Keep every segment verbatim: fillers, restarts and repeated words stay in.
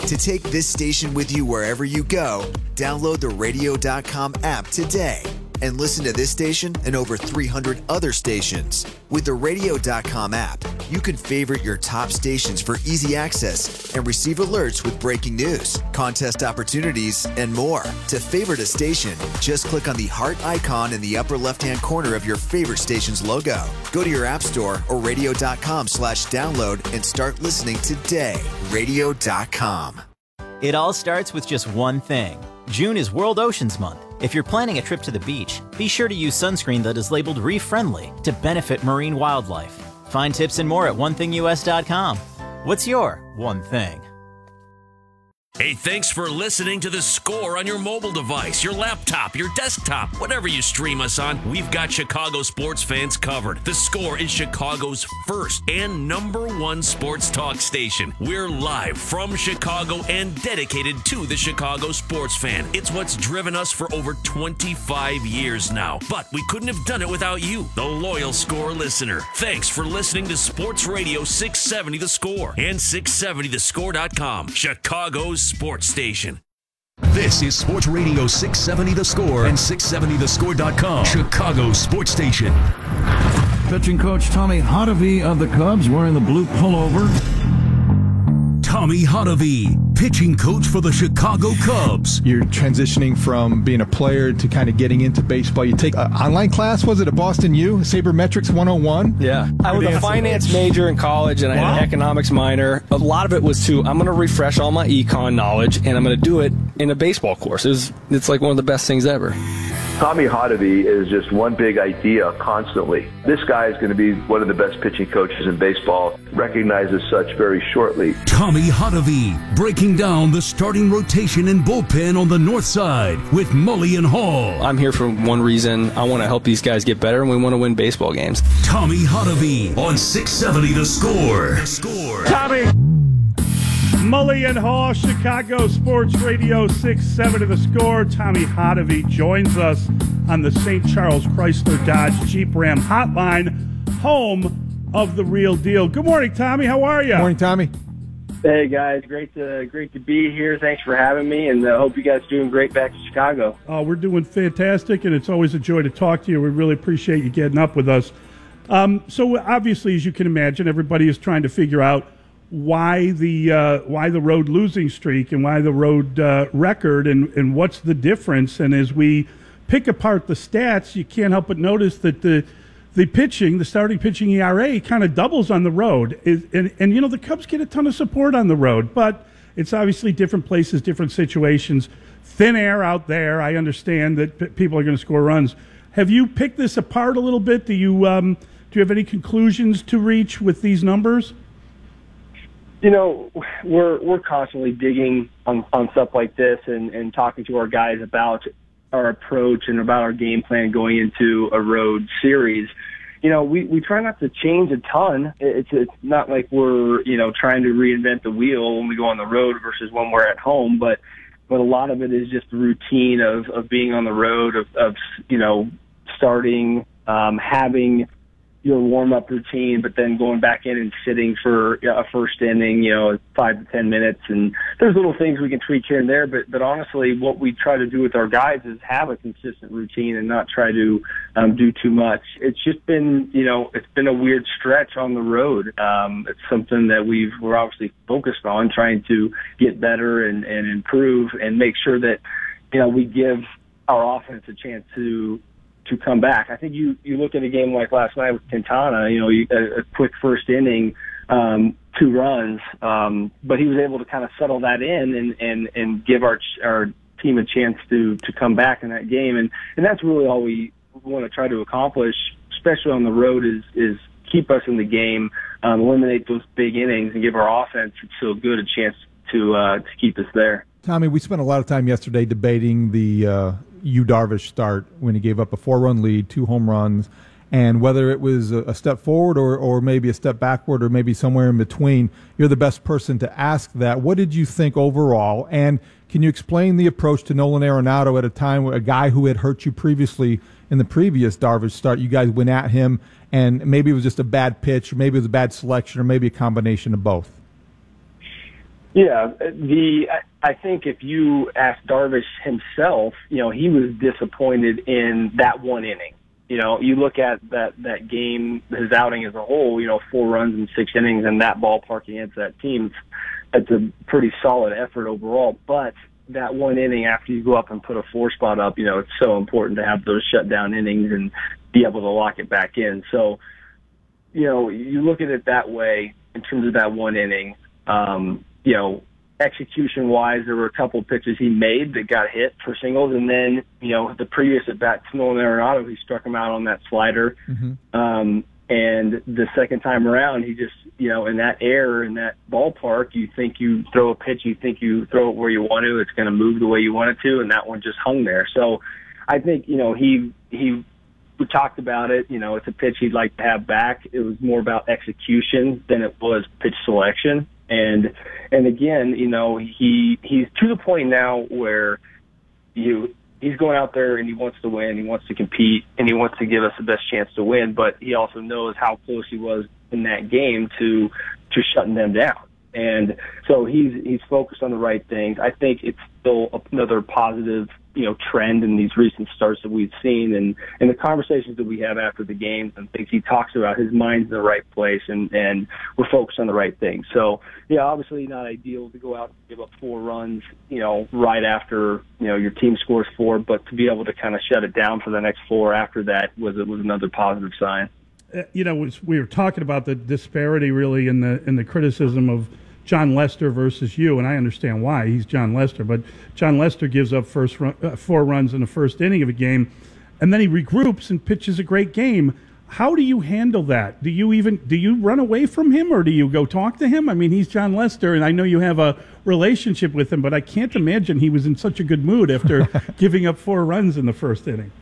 To take this station with you wherever you go, download the radio dot com app today and listen to this station and over three hundred other stations. With the radio dot com app, you can favorite your top stations for easy access and receive alerts with breaking news, contest opportunities, and more. To favorite a station, just click on the heart icon in the upper left-hand corner of your favorite station's logo. Go to your app store or radio dot com slash download and start listening today. radio dot com. It all starts with just one thing. June is World Oceans Month. If you're planning a trip to the beach, be sure to use sunscreen that is labeled reef friendly to benefit marine wildlife. Find tips and more at one thing U S dot com. What's your one thing? Hey, thanks for listening to The Score on your mobile device, your laptop, your desktop, whatever you stream us on. We've got Chicago sports fans covered. The Score is Chicago's first and number one sports talk station. We're live from Chicago and dedicated to the Chicago sports fan. It's what's driven us for over twenty-five years now. But we couldn't have done it without you, the loyal Score listener. Thanks for listening to Sports Radio six seventy The Score and six seventy the score dot com, Chicago's sports station. This is Sports Radio six seventy The Score and six seventy the score dot com, Chicago sports station. Pitching coach Tommy Hotovy of the Cubs wearing the blue pullover. Tommy Hotovy, pitching coach for the Chicago Cubs. You're transitioning from being a player to kind of getting into baseball. You take an online class, was it at Boston U, Sabermetrics one oh one? Yeah. I was a finance major in college, and I had an economics minor. A lot of it was to, I'm going to refresh all my econ knowledge, and I'm going to do it in a baseball course. It was, it's like one of the best things ever. Tommy Hotovy is just one big idea constantly. This guy is going to be one of the best pitching coaches in baseball, recognized as such very shortly. Tommy Hotovy, breaking down the starting rotation and bullpen on the north side with Mully and Hall. I'm here for one reason. I want to help these guys get better, and we want to win baseball games. Tommy Hotovy on six seventy The Score. The Score. Tommy. Mully and Hall, Chicago Sports Radio six seventy The Score. Tommy Hotovy joins us on the Saint Charles Chrysler Dodge Jeep Ram Hotline, home of the real deal. Good morning, Tommy. How are you? Good morning, Tommy. Hey, guys. Great to great to be here. Thanks for having me, and I uh, hope you guys are doing great back to Chicago. Oh, we're doing fantastic, and it's always a joy to talk to you. We really appreciate you getting up with us. Um, so, obviously, as you can imagine, everybody is trying to figure out why the uh, why the road losing streak and why the road uh, record and, and what's the difference. And as we pick apart the stats, you can't help but notice that the the pitching, the starting pitching E R A kind of doubles on the road. It, and, and, you know, the Cubs get a ton of support on the road, but it's obviously different places, different situations. Thin air out there. I understand that p- people are going to score runs. Have you picked this apart a little bit? Do you um, do you have any conclusions to reach with these numbers? You know, we're we're constantly digging on, on stuff like this and, and talking to our guys about our approach and about our game plan going into a road series. You know, we, we try not to change a ton. It's it's not like we're, you know, trying to reinvent the wheel when we go on the road versus when we're at home, but but a lot of it is just the routine of, of being on the road, of, of you know, starting, um, having your warm-up routine, but then going back in and sitting for a first inning, you know, five to ten minutes. And there's little things we can tweak here and there, but, but honestly, what we try to do with our guys is have a consistent routine and not try to um, do too much. It's just been, you know, it's been a weird stretch on the road. Um, it's something that we've, we're obviously focused on, trying to get better and, and improve and make sure that, you know, we give our offense a chance to to come back. I think you, you look at a game like last night with Quintana, you know, you, a, a quick first inning, um, two runs, um, but he was able to kind of settle that in and, and, and give our our team a chance to, to come back in that game. And, and that's really all we want to try to accomplish, especially on the road, is, is keep us in the game, um, eliminate those big innings, and give our offense so good a chance to uh, to keep us there. Tommy, we spent a lot of time yesterday debating the uh, Yu Darvish start when he gave up a four-run lead, two home runs, and whether it was a step forward or, or maybe a step backward or maybe somewhere in between. You're the best person to ask that. What did you think overall? And can you explain the approach to Nolan Arenado at a time where a guy who had hurt you previously in the previous Darvish start, you guys went at him, and maybe it was just a bad pitch, or maybe it was a bad selection, or maybe a combination of both? Yeah, the I think if you ask Darvish himself, you know, he was disappointed in that one inning. You know, you look at that, that game, his outing as a whole, you know, four runs in six innings and that ballpark against that team, it's a pretty solid effort overall. But that one inning after you go up and put a four spot up, you know, it's so important to have those shutdown innings and be able to lock it back in. So, you know, you look at it that way in terms of that one inning. Um, you know, execution-wise, there were a couple of pitches he made that got hit for singles, and then, you know, the previous at-bat, Nolan Arenado, he struck him out on that slider. Mm-hmm. Um, and the second time around, he just, you know, in that air, in that ballpark, you think you throw a pitch, you think you throw it where you want to, it's going to move the way you want it to, and that one just hung there. So I think, you know, he he we talked about it, you know, it's a pitch he'd like to have back. It was more about execution than it was pitch selection. And and again, you know, he he's to the point now where you he's going out there and he wants to win, he wants to compete, and he wants to give us the best chance to win. But he also knows how close he was in that game to to shutting them down. And so he's he's focused on the right things. I think it's still another positive, you know, trend in these recent starts that we've seen, and, and the conversations that we have after the games and things he talks about, his mind's in the right place, and, and we're focused on the right things. So, yeah, obviously not ideal to go out and give up four runs, you know, right after, you know, your team scores four, but to be able to kind of shut it down for the next four after that was was another positive sign. Uh, you know, we were talking about the disparity really in the in the criticism of John Lester versus you, and I understand why. He's John Lester, but John Lester gives up first run, uh, four runs in the first inning of a game, and then he regroups and pitches a great game. How do you handle that? Do you even do you run away from him, or do you go talk to him? I mean, he's John Lester, and I know you have a relationship with him, but I can't imagine he was in such a good mood after giving up four runs in the first inning.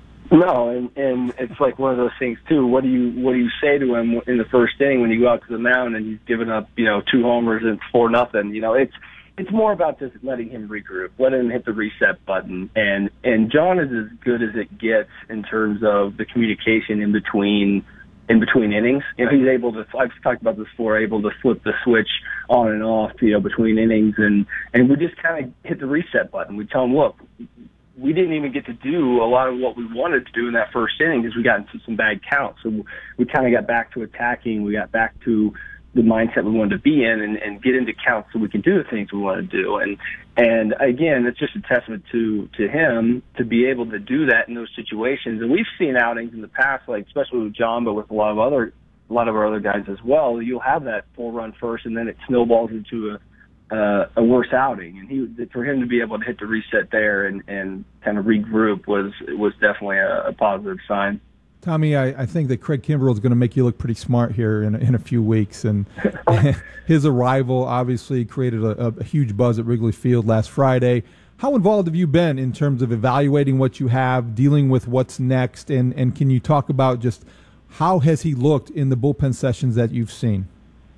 No, and, and it's like one of those things too. What do you what do you say to him in the first inning when you go out to the mound and he's given up, you know, two homers and four nothing? You know, it's it's more about just letting him regroup, letting him hit the reset button. And and John is as good as it gets in terms of the communication in between in between innings. You know, he's able to. I've talked about this before. Able to flip the switch on and off, you know, between innings, and and we just kind of hit the reset button. We tell him, look, we didn't even get to do a lot of what we wanted to do in that first inning because we got into some bad counts. So we kind of got back to attacking. We got back to the mindset we wanted to be in and, and get into counts so we can do the things we want to do. And and again, it's just a testament to to him to be able to do that in those situations. And we've seen outings in the past, like especially with John, but with a lot of other a lot of our other guys as well. You'll have that four run first, and then it snowballs into a Uh, a worse outing, and he for him to be able to hit the reset there and, and kind of regroup was was definitely a, a positive sign. Tommy, I, I think that Craig Kimbrell is going to make you look pretty smart here in, in a few weeks, and his arrival obviously created a, a huge buzz at Wrigley Field last Friday. How involved have you been in terms of evaluating what you have, dealing with what's next, and, and can you talk about just how has he looked in the bullpen sessions that you've seen?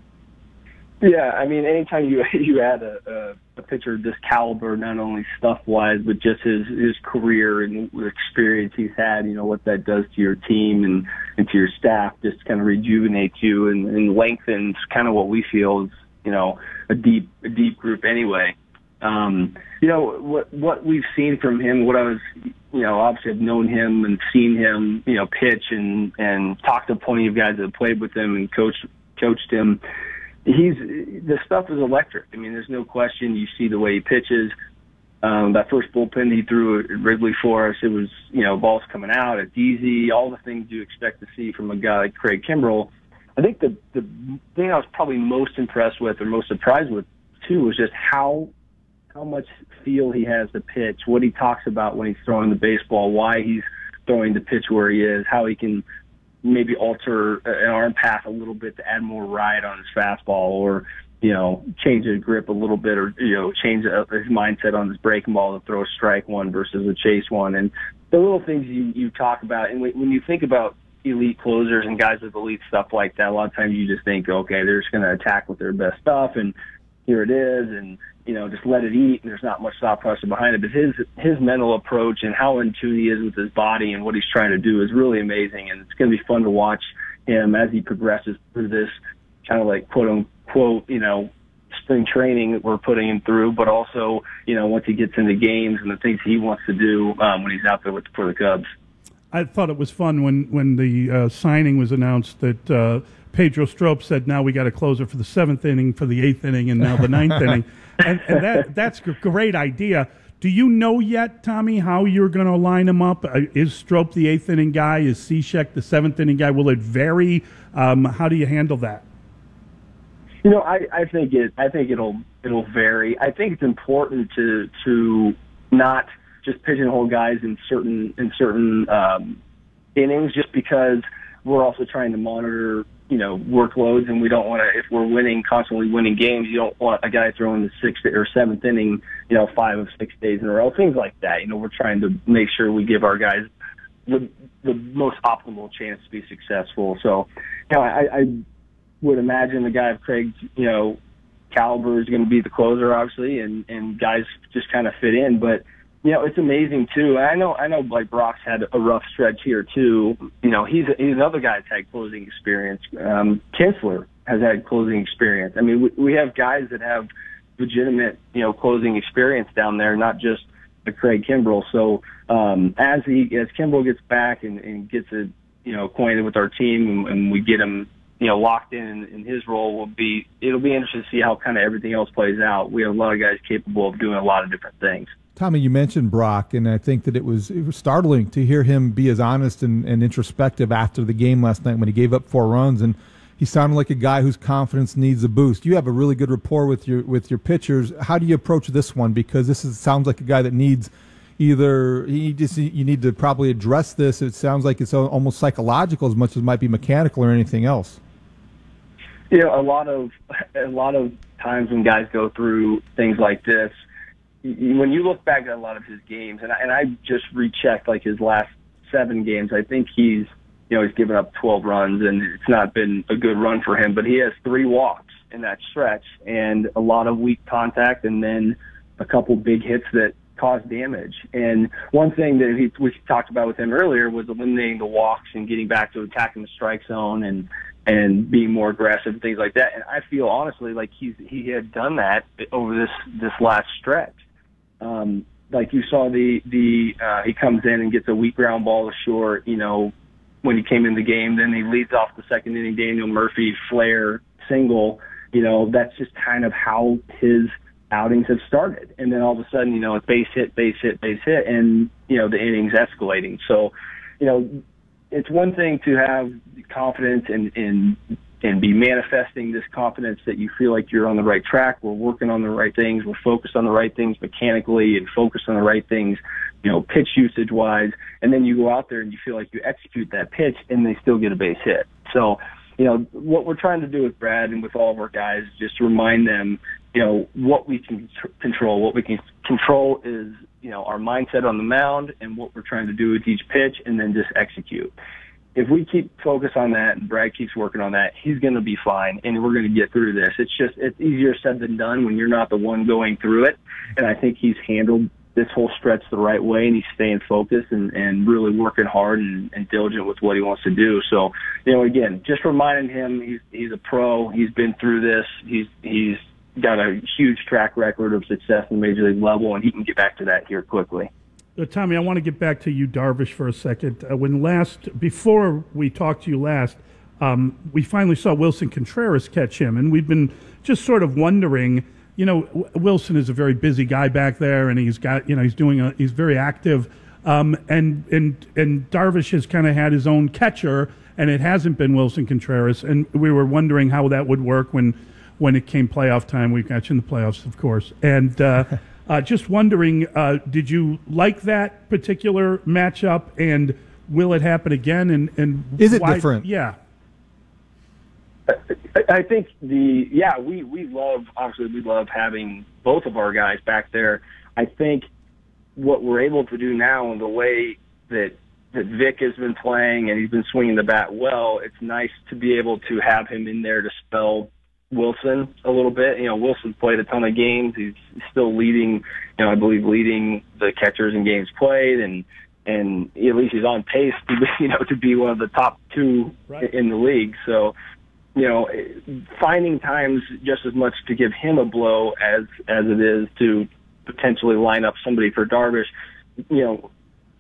Yeah, I mean, anytime you you add a, a, a pitcher of this caliber, not only stuff-wise, but just his, his career and the experience he's had, you know, what that does to your team and, and to your staff, just kind of rejuvenates you and, and lengthens kind of what we feel is, you know, a deep a deep group anyway. Um, you know, what what we've seen from him, what I was, you know, obviously I've known him and seen him, you know, pitch and, and talked to plenty of guys that have played with him and coached coached him. He's the stuff is electric. I mean, there's no question. You see the way he pitches. Um, that first bullpen he threw at Wrigley for us, it was, you know, balls coming out. It's easy. All the things you expect to see from a guy like Craig Kimbrell. I think the the thing I was probably most impressed with or most surprised with too was just how how much feel he has to pitch. What he talks about when he's throwing the baseball, why he's throwing the pitch where he is, how he can maybe alter an arm path a little bit to add more ride on his fastball, or, you know, change his grip a little bit, or, you know, change his mindset on his breaking ball to throw a strike one versus a chase one. And the little things you, you talk about. And when you think about elite closers and guys with elite stuff like that, a lot of times you just think, okay, they're just going to attack with their best stuff, and here it is, and, you know, just let it eat, and there's not much thought process behind it. But his his mental approach and how in tune he is with his body and what he's trying to do is really amazing, and it's going to be fun to watch him as he progresses through this kind of like quote-unquote, you know, spring training that we're putting him through, but also, you know, once he gets into games and the things he wants to do um, when he's out there with, for the Cubs. I thought it was fun when, when the uh, signing was announced that uh, Pedro Strop said, now we got a closer for the seventh inning, for the eighth inning, and now the ninth inning. And, and that that's a great idea. Do you know yet, Tommy, how you're going to line him up? Uh, is Strop the eighth inning guy? Is Cishek the seventh inning guy? Will it vary? Um, how do you handle that? You know, I, I think it. I think it'll it'll vary. I think it's important to to not just pigeonhole guys in certain in certain um, innings, just because we're also trying to monitor, you know, workloads, and we don't want to. If we're winning, constantly winning games, you don't want a guy throwing the sixth or seventh inning, you know, five of six days in a row, things like that. You know, we're trying to make sure we give our guys the the most optimal chance to be successful. So, you know, I. I would imagine the guy of Craig's, you know, caliber is going to be the closer, obviously, and, and guys just kind of fit in. But, you know, it's amazing, too. And I know, I know, like, Brock's had a rough stretch here, too. You know, he's, he's another guy that's had closing experience. Um, Kinsler has had closing experience. I mean, we, we have guys that have legitimate, you know, closing experience down there, not just the Craig Kimbrell. So um, as he, as Kimbrell gets back and, and gets, a, you know, acquainted with our team and, and we get him, you know, locked in in his role, will be, it'll be interesting to see how kind of everything else plays out. We have a lot of guys capable of doing a lot of different things. Tommy, you mentioned Brock, and I think that it was, it was startling to hear him be as honest and, and introspective after the game last night when he gave up four runs, and he sounded like a guy whose confidence needs a boost. You have a really good rapport with your with your pitchers. How do you approach this one? Because this is, sounds like a guy that needs either he just you need to probably address this. It sounds like it's almost psychological as much as it might be mechanical or anything else. You know, a lot of a lot of times when guys go through things like this, when you look back at a lot of his games, and I, and I just rechecked like his last seven games, I think he's you know he's given up twelve runs, and it's not been a good run for him. But he has three walks in that stretch, and a lot of weak contact, and then a couple big hits that caused damage. And one thing that he, we talked about with him earlier was eliminating the walks and getting back to attacking the strike zone and. and being more aggressive and things like that. And I feel honestly like he's he had done that over this this last stretch. Um, like you saw the the uh, he comes in and gets a weak ground ball to short. You know, when he came in the game, then he leads off the second inning. Daniel Murphy flare single. You know, that's just kind of how his outings have started. And then all of a sudden, you know, it's base hit, base hit, base hit, and you know the innings escalating. So, you know. It's one thing to have confidence and, and and be manifesting this confidence that you feel like you're on the right track. We're working on the right things. We're focused on the right things mechanically and focused on the right things, you know, pitch usage wise. And then you go out there and you feel like you execute that pitch and they still get a base hit. So, you know, what we're trying to do with Brad and with all of our guys is just remind them, you know, what we can tr- control. What we can control is, you know, our mindset on the mound and what we're trying to do with each pitch, and then just execute. If we keep focus on that and Brad keeps working on that, he's going to be fine, and we're going to get through this. It's just, it's easier said than done when you're not the one going through it. And I think he's handled this whole stretch the right way, and he's staying focused and, and really working hard and, and diligent with what he wants to do. So, you know, again, just reminding him he's he's a pro. He's been through this. He's he's got a huge track record of success in the major league level, and he can get back to that here quickly. Uh, Tommy, I want to get back to you, Darvish, for a second. Uh, when last, before we talked to you last, um, we finally saw Wilson Contreras catch him, and we've been just sort of wondering. You know, w- Wilson is a very busy guy back there, and he's got, you know, he's doing, a, he's very active, um, and and and Darvish has kind of had his own catcher, and it hasn't been Wilson Contreras, and we were wondering how that would work when. when it came playoff time. We got you in the playoffs, of course. And uh, uh, just wondering, uh, did you like that particular matchup, and will it happen again? And, and Is it why? different? Yeah. I think the, yeah, we, we love, obviously we love having both of our guys back there. I think what we're able to do now and the way that that Vic has been playing and he's been swinging the bat well, it's nice to be able to have him in there to spell Wilson a little bit. You know, Wilson played a ton of games. He's still leading, you know, I believe leading the catchers in games played, and and at least he's on pace to be, you know, to be one of the top two right. in the league. So, you know, finding times just as much to give him a blow as as it is to potentially line up somebody for Darvish. You know,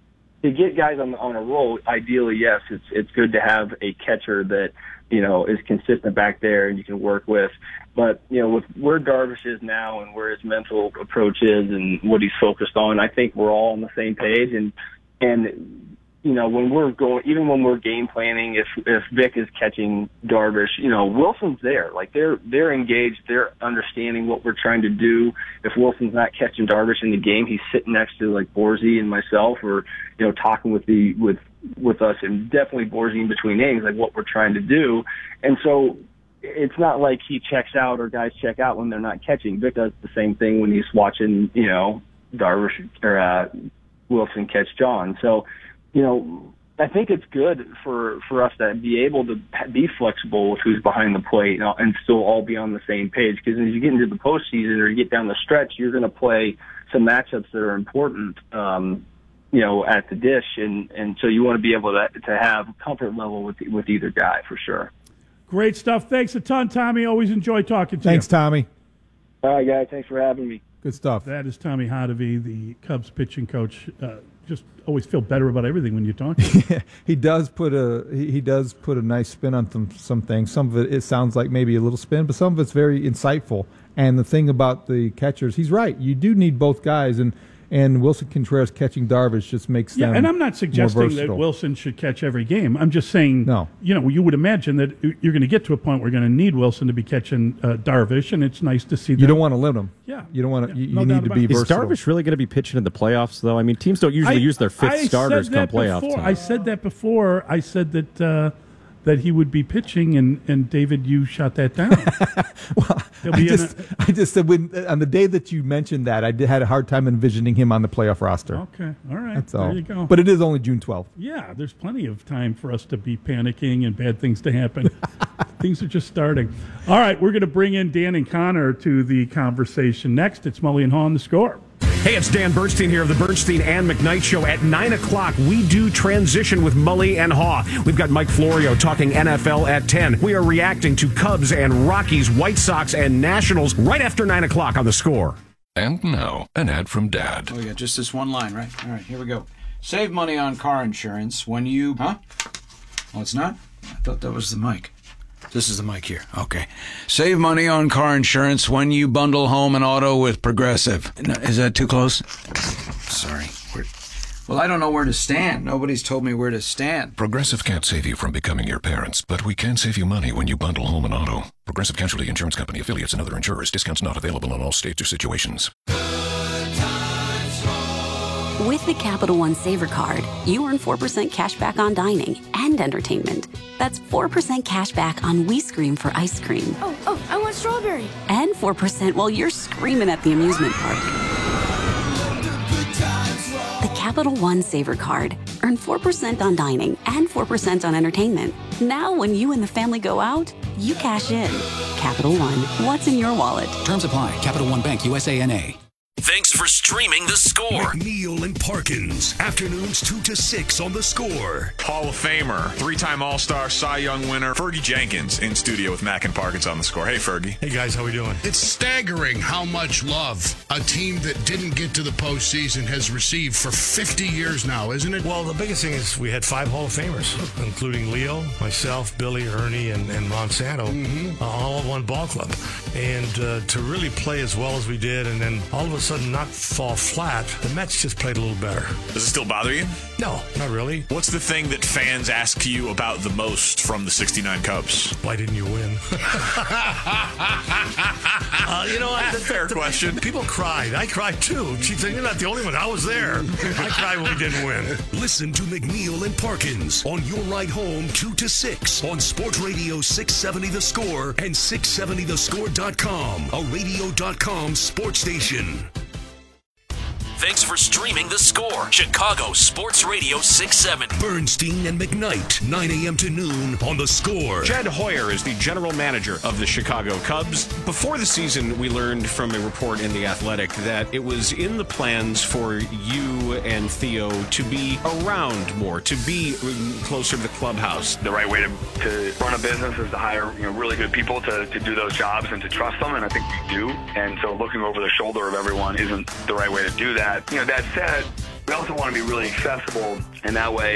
to get guys on on a roll, ideally, yes, it's it's good to have a catcher that, you know, is consistent back there and you can work with. But, you know, with where Darvish is now and where his mental approach is and what he's focused on, I think we're all on the same page. And, and you know, when we're going, even when we're game planning, if if Vic is catching Darvish, you know, Wilson's there. Like, they're they're engaged. They're understanding what we're trying to do. If Wilson's not catching Darvish in the game, he's sitting next to, like, Borzy and myself, or, you know, talking with the with with us, and definitely Borzy in between innings, like what we're trying to do. And so it's not like he checks out or guys check out when they're not catching. Vic does the same thing when he's watching, you know, Darvish or uh, Wilson catch John. So, you know, I think it's good for, for us to be able to be flexible with who's behind the plate and, and still all be on the same page. Because as you get into the postseason or you get down the stretch, you're going to play some matchups that are important, um, you know, at the dish, and, and so you want to be able to to have comfort level with with either guy for sure. Great stuff. Thanks a ton, Tommy. Always enjoy talking to Thanks, you. Thanks, Tommy. All right, guys. Thanks for having me. Good stuff. That is Tommy Hotovy, the Cubs pitching coach. Uh, just always feel better about everything when you talk to him. he does put a he, he does put a nice spin on some some things. Some of it it sounds like maybe a little spin, but some of it's very insightful. And the thing about the catchers, he's right. You do need both guys, and. And Wilson Contreras catching Darvish just makes yeah, them and I'm not suggesting more that Wilson should catch every game. I'm just saying, no. you know, you would imagine that you're going to get to a point where you're going to need Wilson to be catching uh, Darvish, and it's nice to see that. You don't want to limit him. Yeah. You don't want to. Yeah, you no you need to be it. versatile. Is Darvish really going to be pitching in the playoffs, though? I mean, teams don't usually I, use their fifth I starters said come that playoff before. time. I said that before. I said that uh, that he would be pitching, and, and David, you shot that down. well, I just, a, I just said when on the day that you mentioned that, I did, had a hard time envisioning him on the playoff roster. Okay, all right, that's there all. you go. But it is only June twelfth. Yeah, there's plenty of time for us to be panicking and bad things to happen. Things are just starting. All right, we're going to bring in Dan and Connor to the conversation next. It's Mully and Haw on The Score. Hey, it's Dan Bernstein here of the Bernstein and McKnight Show. At nine o'clock, we do transition with Mully and Haw. We've got Mike Florio talking N F L at ten. We are reacting to Cubs and Rockies, White Sox and Nationals right after nine o'clock on The Score. And now, an ad from Dad. Oh, yeah, just this one line, right? All right, here we go. Save money on car insurance when you... Huh? Oh, it's not? I thought that was the mic. This is the mic here. Okay. Save money on car insurance when you bundle home and auto with Progressive. No, is that too close? Sorry. Where, well, I don't know where to stand. Nobody's told me where to stand. Progressive can't save you from becoming your parents, but we can save you money when you bundle home and auto. Progressive Casualty Insurance Company, affiliates, and other insurers. Discounts not available in all states or situations. With the Capital One Saver Card, you earn four percent cash back on dining and entertainment. That's four percent cash back on We Scream for ice cream. Oh, oh, I want strawberry. And four percent while you're screaming at the amusement park. The Capital One Saver Card. Earn four percent on dining and four percent on entertainment. Now when you and the family go out, you cash in. Capital One, what's in your wallet? Terms apply. Capital One Bank, U S A N A. Thanks for streaming The Score. McNeil and Parkins, afternoons two to six on The Score. Hall of Famer, three-time All-Star, Cy Young winner, Fergie Jenkins in studio with Mac and Parkins on The Score. Hey, Fergie. Hey, guys, how we doing? It's staggering how much love a team that didn't get to the postseason has received for fifty years now, isn't it? Well, the biggest thing is we had five Hall of Famers, including Leo, myself, Billy, Ernie, and, and Monsanto, mm-hmm. uh, all in one ball club. And uh, to really play as well as we did, and then all of a sudden not fall flat, the Mets just played a little better. Does it still bother you? No, not really. What's the thing that fans ask you about the most from the sixty-nine Cubs? Why didn't you win? uh, you know, That's the, a fair the, question. The people cried. I cried too. She said, "You're not the only one. I was there." I cried when we didn't win. Listen to McNeil and Parkins on your ride home two to six on Sports Radio six seventy The Score and six seventy the score dot com, a radio dot com sports station. Thanks for streaming The Score, Chicago Sports Radio six seventy. Bernstein and McKnight, nine a.m. to noon on The Score. Jed Hoyer is the general manager of the Chicago Cubs. Before the season, we learned from a report in The Athletic that it was in the plans for you and Theo to be around more, to be closer to the clubhouse. The right way to, to run a business is to hire you know, really good people to, to do those jobs and to trust them, and I think we do. And so looking over the shoulder of everyone isn't the right way to do that. You know, that said, we also want to be really accessible, and that way